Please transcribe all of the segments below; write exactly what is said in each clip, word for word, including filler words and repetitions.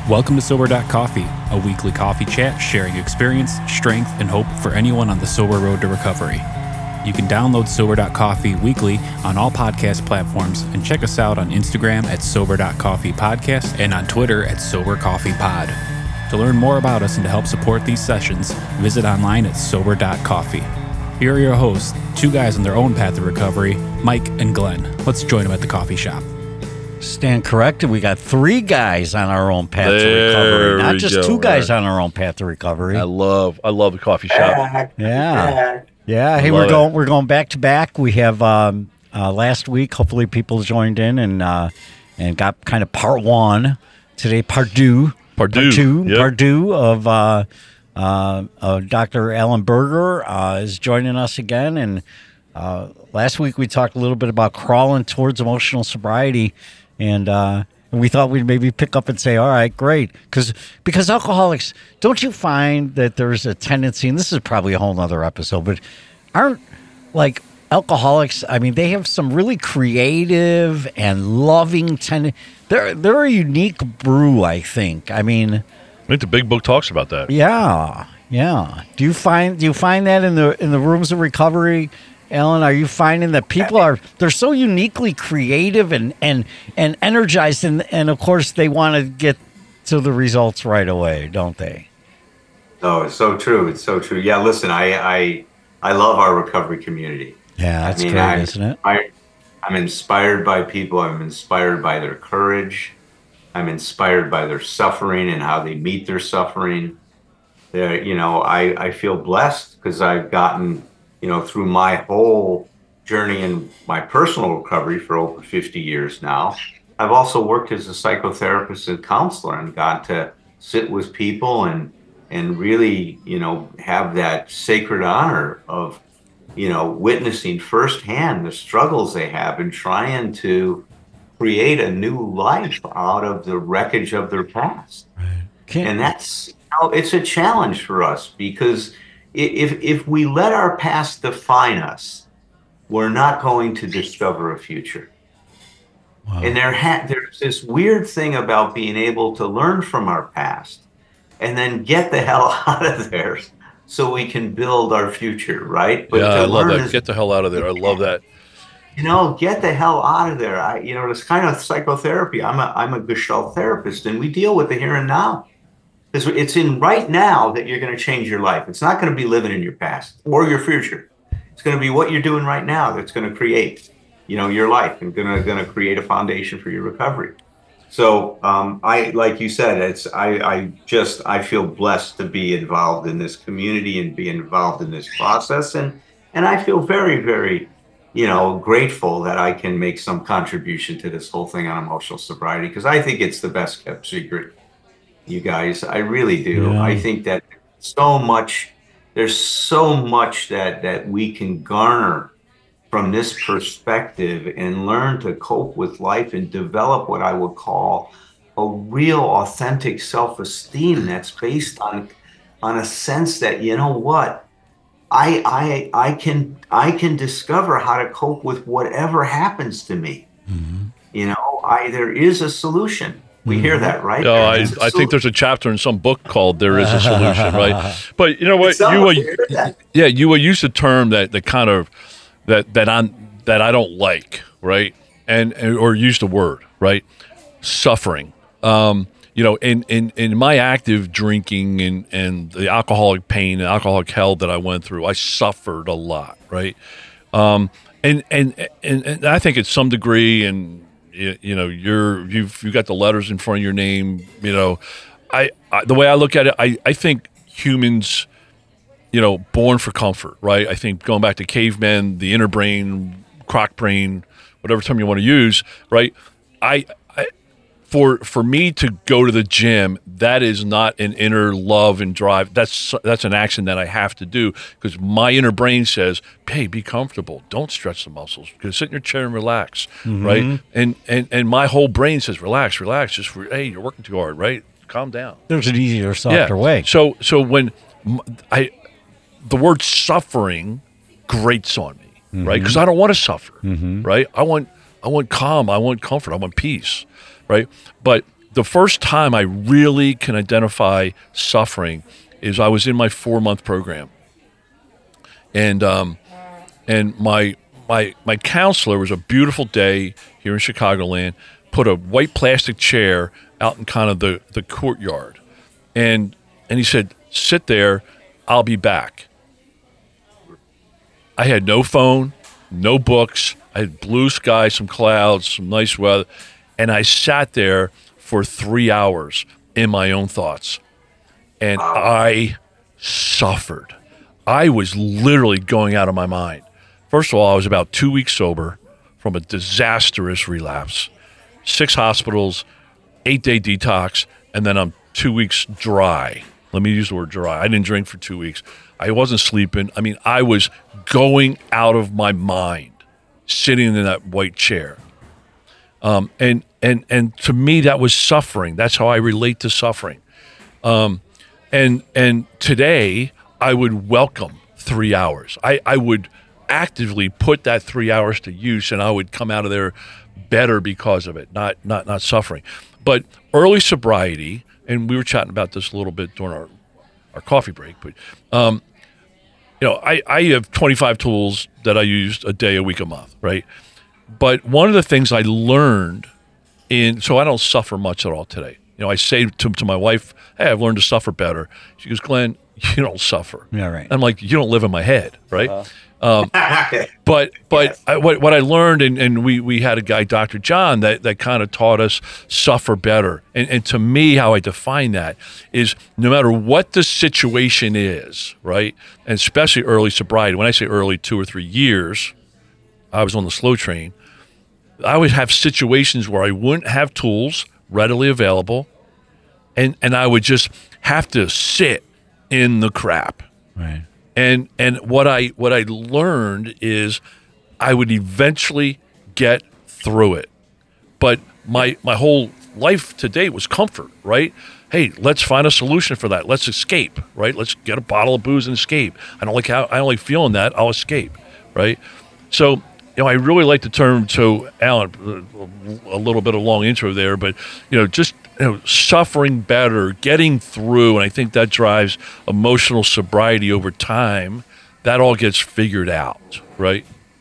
Welcome to Sober dot Coffee, a weekly coffee chat sharing experience, strength, and hope for anyone on the sober road to recovery. You can download Sober dot Coffee weekly on all podcast platforms and check us out on Instagram at Sober dot Coffee Podcast and on Twitter at Sober Coffee Pod. To learn more about us and to help support these sessions, visit online at Sober dot Coffee. Here are your hosts, two guys on their own path to recovery, Mike and Glenn. Let's join them at the coffee shop. Stand corrected. We got three guys on our own path there to recovery, not just go, two guys right. on our own path to recovery. I love, I love the coffee shop. Yeah, yeah. Hey, love we're it. going, we're going back to back. We have um, uh, last week. Hopefully, people joined in and uh, and got kind of part one today. Part two, Pardue, part two, yep. part two of uh, uh, uh, Doctor Alan Berger uh, is joining us again. And uh, last week we talked a little bit about crawling towards emotional sobriety. And uh, we thought we'd maybe pick up and say, all right, great. Because because alcoholics, don't you find that there's a tendency, and this is probably a whole nother episode, but aren't like alcoholics, I mean, they have some really creative and loving tendency. They're, they're a unique brew, I think. I mean, I think the big book talks about that. yeah, yeah. Do you find do you find that in the in the rooms of recovery? Alan, are you finding that people are, they're so uniquely creative and, and, and energized, and, and of course they want to get to the results right away, don't they? Oh, it's so true. It's so true. Yeah, listen, I I, I love our recovery community. Yeah, that's I mean, great, I'm isn't it? inspired, I'm inspired by people. I'm inspired by their courage. I'm inspired by their suffering and how they meet their suffering. They're, you know, I, I feel blessed because I've gotten, you know, through my whole journey in my personal recovery for over fifty years now. I've also worked as a psychotherapist and counselor and got to sit with people and and really, you know, have that sacred honor of, you know, witnessing firsthand the struggles they have and trying to create a new life out of the wreckage of their past. Can't- And that's, you know, it's a challenge for us because if if we let our past define us, we're not going to discover a future. Wow. And there ha- there's this weird thing about being able to learn from our past and then get the hell out of there so we can build our future, right? But yeah, to I love learn that. is- Get the hell out of there. I love that. you know, get the hell out of there. I, you know, it's kind of psychotherapy. I'm a I'm a Gestalt therapist, and we deal with the here and now. Because it's in right now that you're going to change your life. It's not going to be living in your past or your future. It's going to be what you're doing right now that's going to create, you know, your life and going to going to create a foundation for your recovery. So um, I, like you said, it's I, I just I feel blessed to be involved in this community and be involved in this process, and and I feel very very, you know, grateful that I can make some contribution to this whole thing on emotional sobriety because I think it's the best kept secret. You guys, I really do. Yeah. I think that so much, there's so much that that we can garner from this perspective and learn to cope with life and develop what I would call a real authentic self-esteem that's based on on a sense that, you know what, I I I can I can discover how to cope with whatever happens to me. Mm-hmm. You know, I there is a solution. We hear that, right? No, I, There is a I think there's a chapter in some book called "There Is a Solution," right? But you know what, Some you of uh, you hear that. yeah, you uh, used a term that that kind of that that I'm that I don't like, right? And, and or used the word, right? Suffering. Um, you know, in, in, in my active drinking and, and the alcoholic pain and alcoholic hell that I went through, I suffered a lot, right? Um, and, and and and I think at some degree, and you, you know, you're you've you got the letters in front of your name. You know, I, I the way I look at it, I, I think humans, you know, born for comfort, right? I think going back to cavemen, the inner brain, croc brain, whatever term you want to use, right? I, I for for me to go to the gym, that is not an inner love and drive. That's that's an action that I have to do because my inner brain says, "Hey, be comfortable. Don't stretch the muscles. Just sit in your chair and relax." Mm-hmm. Right? And and and my whole brain says, "Relax, relax. Just hey, you're working too hard, right? Calm down." There's an easier, softer yeah. way. So so when I the word suffering grates on me, mm-hmm. right? Because I don't want to suffer, mm-hmm. right? I want I want calm. I want comfort. I want peace, right? But the first time I really can identify suffering is I was in my four month program, and um, and my my my counselor, was a beautiful day here in Chicagoland, put a white plastic chair out in kind of the, the courtyard, and and he said, "Sit there, I'll be back." I had no phone, no books. I had blue sky, some clouds, some nice weather, and I sat there for three hours in my own thoughts, and I suffered. I was literally going out of my mind. First of all, I was about two weeks sober from a disastrous relapse, six hospitals, eight-day detox, and then I'm two weeks dry. Let me use the word dry. I didn't drink for two weeks. I wasn't sleeping. I mean, I was going out of my mind, sitting in that white chair. Um, and and and to me, that was suffering. That's how I relate to suffering. Um, and and today, I would welcome three hours. I, I would actively put that three hours to use, and I would come out of there better because of it, not not not suffering. But early sobriety, and we were chatting about this a little bit during our, our coffee break, but um, you know, I, I have twenty-five tools that I use a day, a week, a month, right? But one of the things I learned in, so I don't suffer much at all today. You know, I say to, to my wife, "Hey, I've learned to suffer better." She goes, "Glenn, you don't suffer." Yeah, right. I'm like, "You don't live in my head," right? Uh, um, but but Yes. I, what what I learned, and, and we we had a guy, Doctor John, that, that kind of taught us suffer better. And, and to me, how I define that is no matter what the situation is, right? And especially early sobriety. When I say early, two or three years, I was on the slow train. I would have situations where I wouldn't have tools readily available, and and I would just have to sit in the crap. Right. And and what I what I learned is I would eventually get through it. But my my whole life to date was comfort, right? Hey, let's find a solution for that. Let's escape, right? Let's get a bottle of booze and escape. I don't like how I don't like feeling that. I'll escape, right? So, you know, I really like the term. So, Alan, a little bit of long intro there, but you know, just you know, suffering better, getting through, and I think that drives emotional sobriety over time. That all gets figured out, right?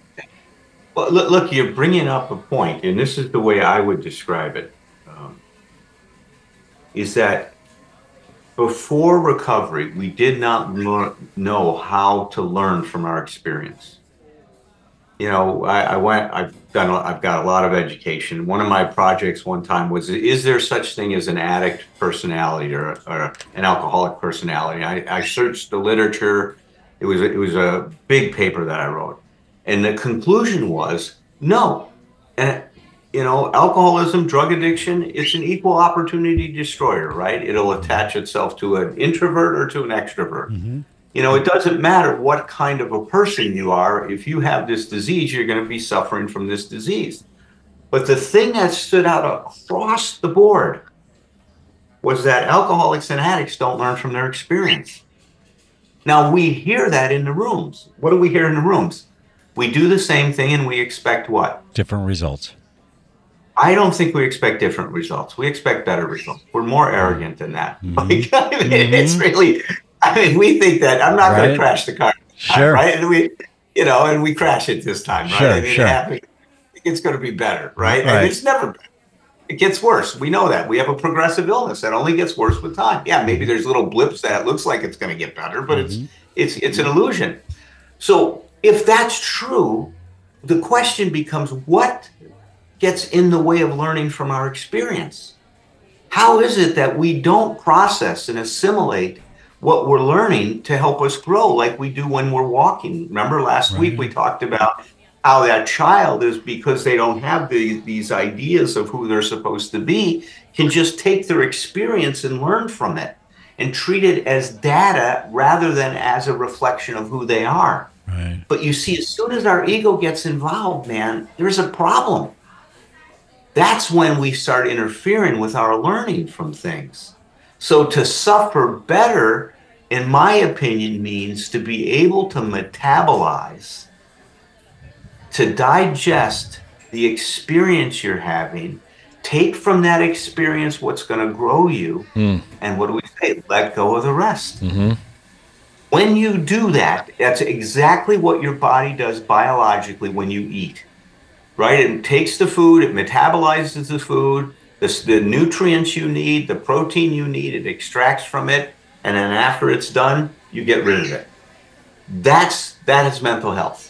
Well, look, look, you're bringing up a point, and this is the way I would describe it, um, is that before recovery, we did not lear- know how to learn from our experience. You know, I, I went, I've done, I've got a lot of education. One of my projects one time was, is there such thing as an addict personality or, or an alcoholic personality? I, I searched the literature. It was, it was a big paper that I wrote. And the conclusion was no. And, you know, alcoholism, drug addiction, it's an equal opportunity destroyer, right? It'll attach itself to an introvert or to an extrovert. Mm-hmm. You know, it doesn't matter what kind of a person you are. If you have this disease, you're going to be suffering from this disease. But the thing that stood out across the board was that alcoholics and addicts don't learn from their experience. Now, we hear that in the rooms. What do we hear in the rooms? We do the same thing and we expect what? Different results. I don't think we expect different results. We expect better results. We're more arrogant than that. Mm-hmm. Like, I mean, mm-hmm. It's really... I mean, we think that I'm not right. going to crash the car, sure. right? And we, you know, and we crash it this time, right? Sure, I mean, sure. It happens, it's going to be better, right? right? And it's never better. It gets worse. We know that. We have a progressive illness that only gets worse with time. Yeah, maybe there's little blips that it looks like it's going to get better, but mm-hmm. it's it's it's an illusion. So if that's true, the question becomes, what gets in the way of learning from our experience? How is it that we don't process and assimilate what we're learning to help us grow like we do when we're walking? Remember last right. week we talked about how that child is, because they don't have the, these ideas of who they're supposed to be, can just take their experience and learn from it and treat it as data rather than as a reflection of who they are. Right. But you see, as soon as our ego gets involved, man, there's a problem. That's when we start interfering with our learning from things. So to suffer better, in my opinion, means to be able to metabolize, to digest the experience you're having, take from that experience what's going to grow you. Mm. And what do we say? Let go of the rest. Mm-hmm. When you do that, that's exactly what your body does biologically when you eat, right? It takes the food, it metabolizes the food, the, the nutrients you need, the protein you need, it extracts from it, and then after it's done, you get rid of it. That's, that is mental health.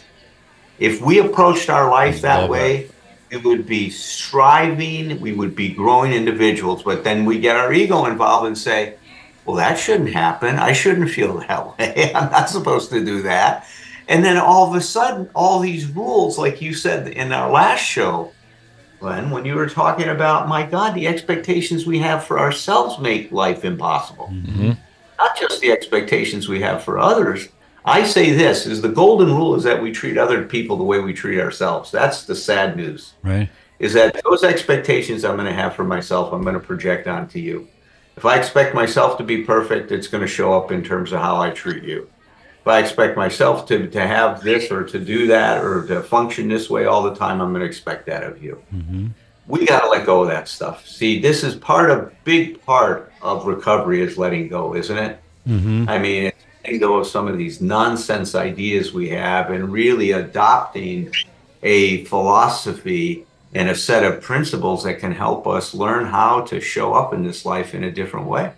If we approached our life that way, we would be striving, we would be growing individuals, but then we get our ego involved and say, well, that shouldn't happen. I shouldn't feel that way. I'm not supposed to do that. And then all of a sudden, all these rules, like you said in our last show, Glenn, when you were talking about, my God, the expectations we have for ourselves make life impossible. Mm-hmm. Not just the expectations we have for others. I say this, is the golden rule is that we treat other people the way we treat ourselves. That's the sad news. Right. Is that those expectations I'm going to have for myself, I'm going to project onto you. If I expect myself to be perfect, it's going to show up in terms of how I treat you. If I expect myself to, to have this or to do that or to function this way all the time, I'm going to expect that of you. Mm-hmm. We got to let go of that stuff. See, this is part of, big part of recovery is letting go, isn't it? Mm-hmm. I mean, it's letting go of some of these nonsense ideas we have and really adopting a philosophy and a set of principles that can help us learn how to show up in this life in a different way.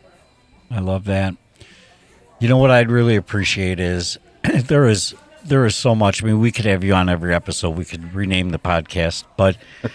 I love that. You know what I'd really appreciate is there is there is so much. I mean, we could have you on every episode. We could rename the podcast, but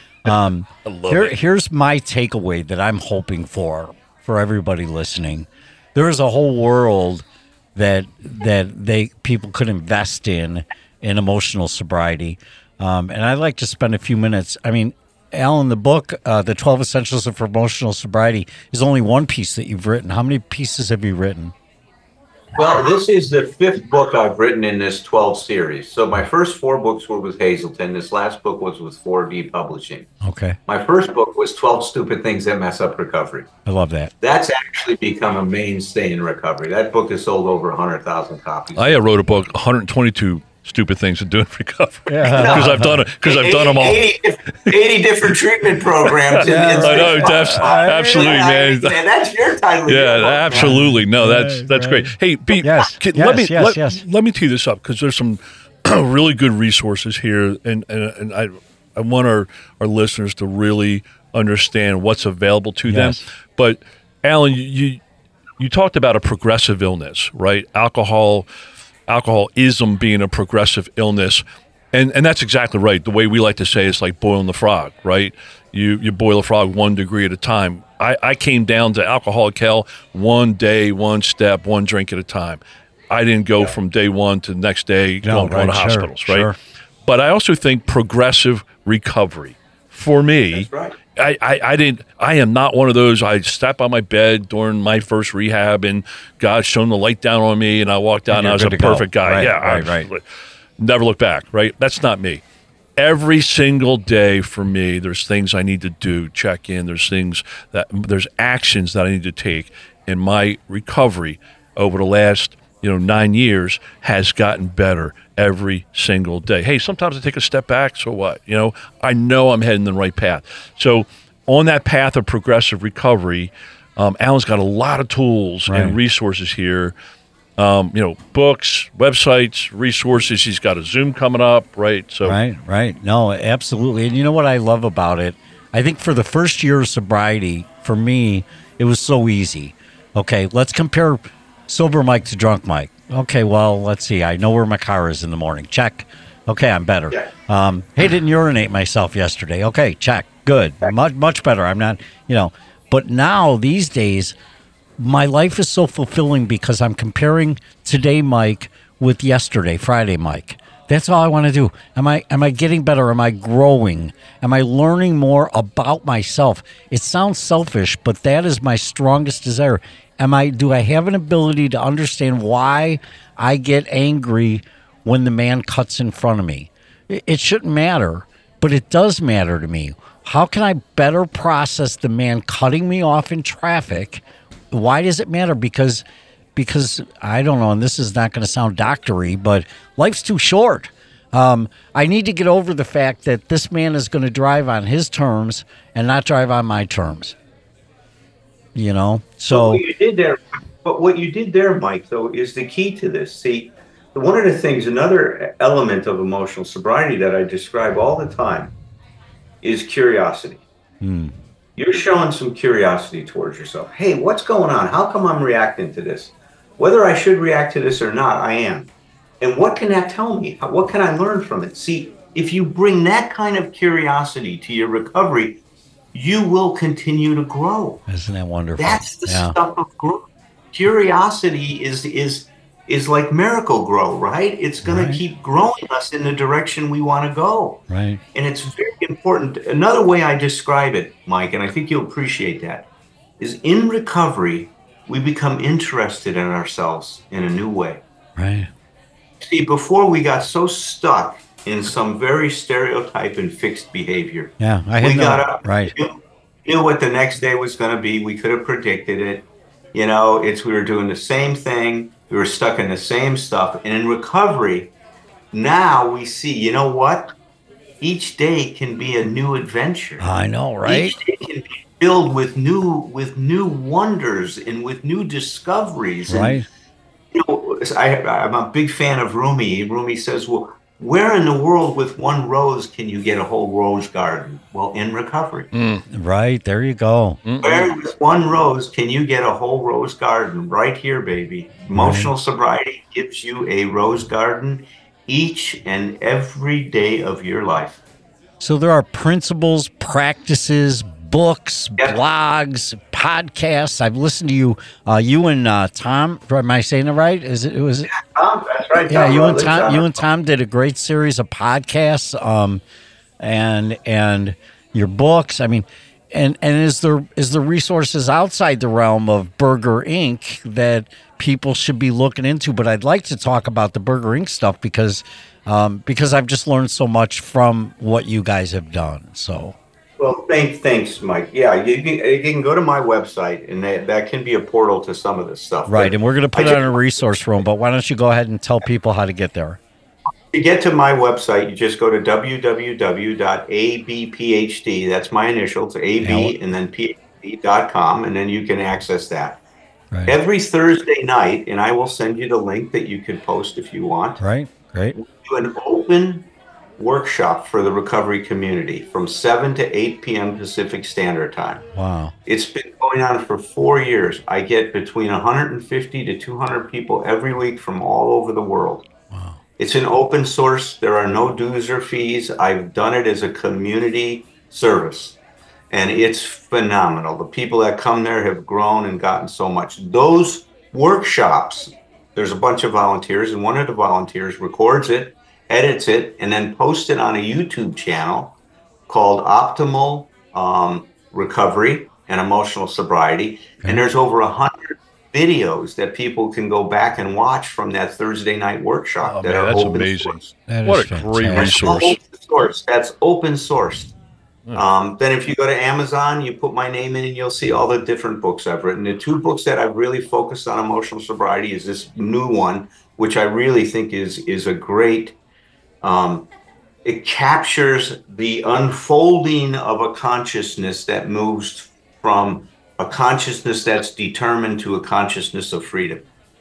um, here, here's my takeaway that I'm hoping for for everybody listening. There is a whole world that that they people could invest in in emotional sobriety. Um, and I'd like to spend a few minutes. I mean, Alan, the book, uh, The twelve Essentials of Emotional Sobriety, is only one piece that you've written. How many pieces have you written? Well, this is the fifth book I've written in this twelve series. So my first four books were with Hazelden. This last book was with four D Publishing. Okay. My first book was twelve Stupid Things That Mess Up Recovery. I love that. That's actually become a mainstay in recovery. That book has sold over one hundred thousand copies. I wrote a book, one hundred twenty-two Stupid Things to Do in Recovery. Yeah. Because I've done it. Because I've done them all. eighty, eighty different treatment programs. Yeah. in, in I know, six that's, months. absolutely, I man. mean, that's your title. of Yeah, your book, absolutely. No, that's Right, that's right. great. Hey, Pete, Yes, can- yes, let me yes, let, yes. let me tee this up because there's some really good resources here, and and, and I I want our, our listeners to really understand what's available to Yes. them. But Alan, you, you you talked about a progressive illness, right? Alcohol. Alcoholism being a progressive illness, and and that's exactly right. The way we like to say it's like boiling the frog, right? You you boil a frog one degree at a time. I, I came down to alcoholic hell one day, one step, one drink at a time. I didn't go yeah. from day one to the next day no, going, right, going to sure, hospitals, right? Sure. But I also think progressive recovery for me. That's right. I, I, I didn't. I am not one of those. I stepped on my bed during my first rehab, and God shone the light down on me, and I walked out, and, and I was a perfect go. guy. Right, yeah, right, I, right. Never look back. Right, that's not me. Every single day for me, there's things I need to do. Check in. There's things that there's actions that I need to take, and my recovery over the last you know nine years has gotten better every single day. Hey, sometimes I take a step back, so what? You know, I know I'm heading the right path. So on that path of progressive recovery, um, Alan's got a lot of tools right. and resources here. Um, you know, books, websites, resources. He's got a Zoom coming up, right? So right, right. No, absolutely. And you know what I love about it? I think for the first year of sobriety, for me, it was so easy. Okay, let's compare sober Mike to drunk Mike. Okay, well, let's see. I know where my car is in the morning. Check. Okay, I'm better. Yeah. Um, hey, didn't urinate myself yesterday. Okay, check. Good. Much, much better. I'm not, you know. But now, these days, my life is so fulfilling because I'm comparing today Mike with yesterday, Friday Mike. That's all I want to do. Am I am I getting better? Am I growing? Am I learning more about myself? It sounds selfish, but that is my strongest desire. Am I do I have an ability to understand why I get angry when the man cuts in front of me? It, it shouldn't matter, but it does matter to me. How can I better process the man cutting me off in traffic? Why does it matter? Because Because, I don't know, and this is not going to sound doctory, but life's too short. Um, I need to get over the fact that this man is going to drive on his terms and not drive on my terms. You know, so But what you did there, but what you did there, Mike, though, is the key to this. See, one of the things, another element of emotional sobriety that I describe all the time is curiosity. Hmm. You're showing some curiosity towards yourself. Hey, what's going on? How come I'm reacting to this? Whether I should react to this or not, I am. And what can that tell me? What can I learn from it? See, if you bring that kind of curiosity to your recovery, you will continue to grow. Isn't that wonderful? That's the Yeah. stuff of growth. Curiosity is is is like miracle grow, right? It's going Right. to keep growing us in the direction we want to go. Right. And it's very important. Another way I describe it, Mike, and I think you'll appreciate that, is in recovery, we become interested in ourselves in a new way. Right. See, before we got so stuck in some very stereotype and fixed behavior. Yeah. I had We no, got up, right. knew, knew what the next day was going to be. We could have predicted it. You know, it's we were doing the same thing. We were stuck in the same stuff. And in recovery, now we see, you know what? Each day can be a new adventure. I know, right? Each day can be filled with new with new wonders and with new discoveries. And, Right. you know, I, I'm a big fan of Rumi. Rumi says, well, where in the world with one rose can you get a whole rose garden? Well, in recovery. Right. There you go. Where with one rose can you get a whole rose garden? Right here, baby. Emotional sobriety gives you a rose garden each and every day of your life. So there are principles, practices, books, Yep. blogs, podcasts. I've listened to you, uh, you and uh, Tom. Am I saying it right? Is it? it was Tom, that's right. yeah. Tom You and Rutledge, Tom. uh, You and Tom did a great series of podcasts, um, and and your books. I mean, and and is there is there resources outside the realm of Burger Incorporated that people should be looking into? But I'd like to talk about the Burger Incorporated stuff because um, because I've just learned so much from what you guys have done. So. Well, thanks, thanks, Mike. Yeah, you can, you can go to my website, and that, that can be a portal to some of this stuff. Right, But and we're going to put I it just- on a resource room, but why don't you go ahead and tell people how to get there? To get to my website, you just go to w w w dot a b p h d. That's my initials, A B, Yeah. and then P H D dot com, and then you can access that. Right, Every Thursday night, and I will send you the link that you can post if you want, right, great. we do an open workshop for the recovery community from seven to eight p.m. Pacific Standard Time. Wow, It's been going on for four years. I get between one hundred fifty to two hundred people every week from all over the world. wow, It's an open source. There are no dues or fees. I've done it as a community service, and it's phenomenal. The people that come there have grown and gotten so much. Those workshops, there's a bunch of volunteers, and one of the volunteers records it, edits it, and then posts it on a YouTube channel called Optimal um, Recovery and Emotional Sobriety. Okay. And there's over a hundred videos that people can go back and watch from that Thursday night workshop. Oh, that man, are that's open amazing. source. that What is a great fantastic. That's resource. open source. That's open sourced. Um, then if you go to Amazon, you put my name in and you'll see all the different books I've written. The two books that I've really focused on emotional sobriety is this new one, which I really think is is a great, um, it captures the unfolding of a consciousness that moves from a consciousness that's determined to a consciousness of freedom.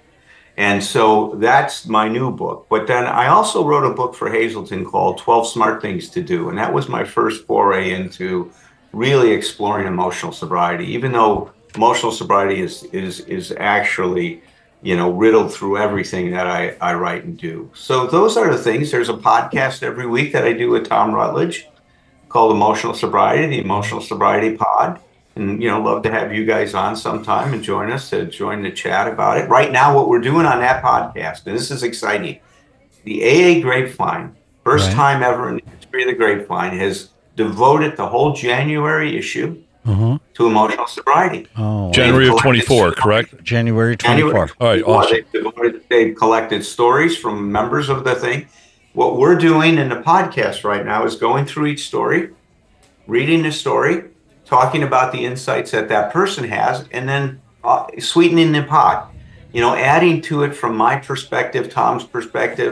And so that's my new book. But then I also wrote a book for Hazelden called twelve Smart Things to Do. And that was my first foray into really exploring emotional sobriety, even though emotional sobriety is is is actually, you know, riddled through everything that I, I write and do. So those are the things. There's a podcast every week that I do with Tom Rutledge called Emotional Sobriety, the Emotional Sobriety Pod. And, you know, love to have you guys on sometime and join us to join the chat about it. Right now, what we're doing on that podcast, and this is exciting, the A A Grapevine, first Right. time ever in the history of the Grapevine, has devoted the whole January issue Uh-huh. to emotional sobriety. Oh, wow. January of Collected twenty-four, stories. correct? January January twenty-fourth. All right, twenty-four, awesome. They've, devoted, they've collected stories from members of the thing. What we're doing in the podcast right now is going through each story, reading the story, talking about the insights that that person has, and then uh, sweetening the pot. You know, adding to it from my perspective, Tom's perspective,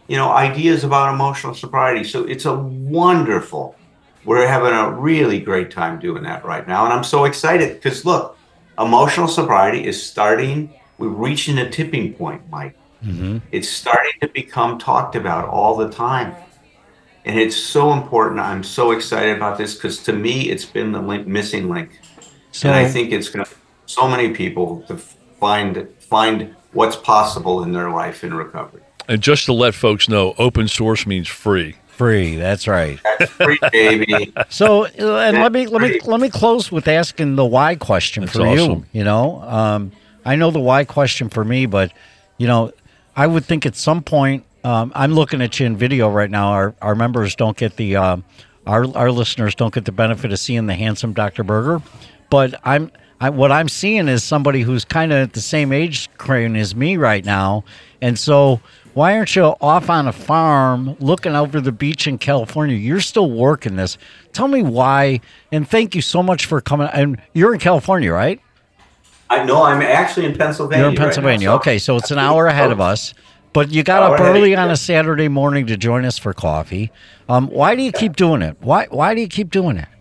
you know, ideas about emotional sobriety. So it's a wonderful, we're having a really great time doing that right now. And I'm so excited because look, emotional sobriety is starting, we're reaching a tipping point, Mike. Mm-hmm. It's starting to become talked about all the time. And it's so important. I'm so excited about this because to me, it's been the link, missing link. So, and I think it's going to so many people to find find what's possible in their life in recovery. And just to let folks know, open source means free. Free, that's right. That's free, baby. So, and let me let me let me close with asking the why question that's for awesome. you. You know, um, I know the why question for me, but you know, I would think at some point. Um, I'm looking at you in video right now. Our our members don't get the uh, our our listeners don't get the benefit of seeing the handsome Doctor Berger, but I'm I, what I'm seeing is somebody who's kind of at the same age crane as me right now, and so why aren't you off on a farm looking over the beach in California? You're still working this. Tell me why, and thank you so much for coming. And you're in California, right? I know. I'm actually in Pennsylvania. You're in Pennsylvania. Right now, so okay, so it's an hour ahead of us. But you got up early on a Saturday morning to join us for coffee. Um, why do you keep doing it? Why Why do you keep doing it?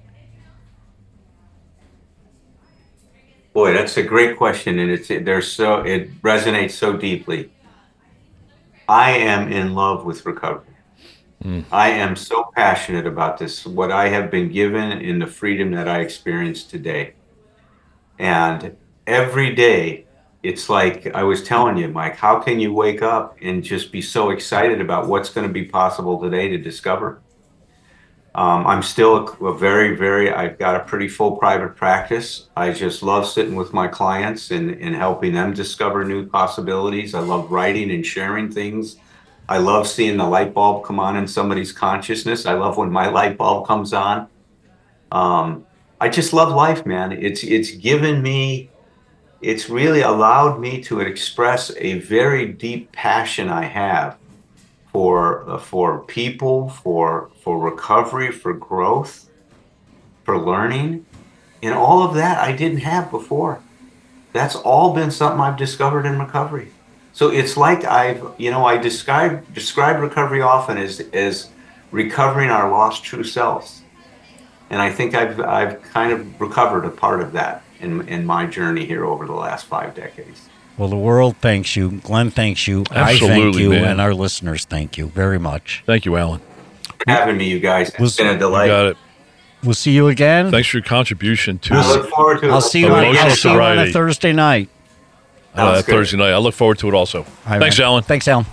Boy, that's a great question, and it's there's so it resonates so deeply. I am in love with recovery. Mm. I am so passionate about this. What I have been given and the freedom that I experience today, and every day. It's like I was telling you, Mike, how can you wake up and just be so excited about what's going to be possible today to discover? Um, I'm still a, a very, very, I've got a pretty full private practice. I just love sitting with my clients and, and helping them discover new possibilities. I love writing and sharing things. I love seeing the light bulb come on in somebody's consciousness. I love when my light bulb comes on. Um, I just love life, man. It's, it's given me It's really allowed me to express a very deep passion I have for uh, for people, for for recovery, for growth, for learning, and all of that I didn't have before. That's all been something I've discovered in recovery. So it's like I've, you know, I describe describe recovery often as as recovering our lost true selves, and I think I've I've kind of recovered a part of that. In, in my journey here over the last five decades. Well, the world thanks you. Glenn thanks you. Absolutely, I thank you, man. And our listeners thank you very much. Thank you, Alan. For having me, you guys. It's we'll, been a delight. You got it. We'll see you again. Thanks for your contribution to I look forward to it. I'll see you, on, Emotional I'll see you on a sobriety. Thursday night. Uh, Sounds good. Thursday night. I look forward to it also. All right, Thanks, man. Alan. Thanks, Alan.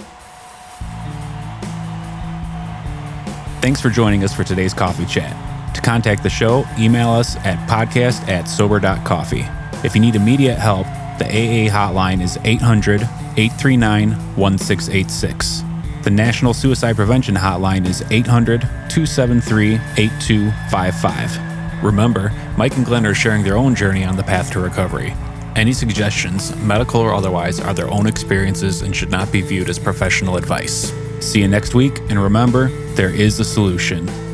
Thanks for joining us for today's coffee chat. To contact the show, email us at podcast at sober dot coffee. If you need immediate help, the A A hotline is eight hundred, eight three nine, one six eight six. The National Suicide Prevention Hotline is eight hundred, two seven three, eight two five five. Remember, Mike and Glenn are sharing their own journey on the path to recovery. Any suggestions, medical or otherwise, are their own experiences and should not be viewed as professional advice. See you next week, and remember, there is a solution.